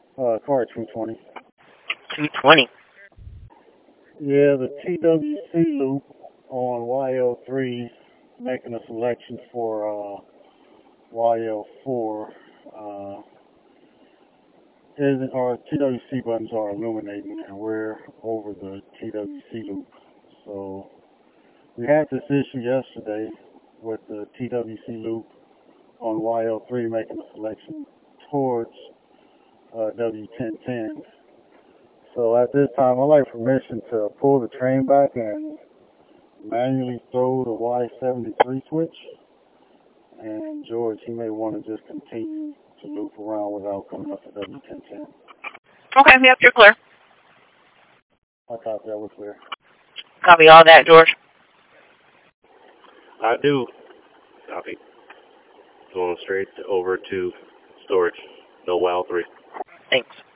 Car 220. 220. Yeah, the TWC loop on YL3 making a selection for YL4 isn't, our TWC buttons are illuminating and we're over the TWC loop. So we had this issue yesterday with the TWC loop on YL3 making a selection towards W1010. So at this time, I'd like permission to pull the train back and manually throw the Y73 switch. And George, he may want to just continue to loop around without coming up to W1010. Okay, yep, you're clear. I thought that was clear. Copy all that, George. I do. Copy. Going straight over to storage. No WOW 3. Thanks.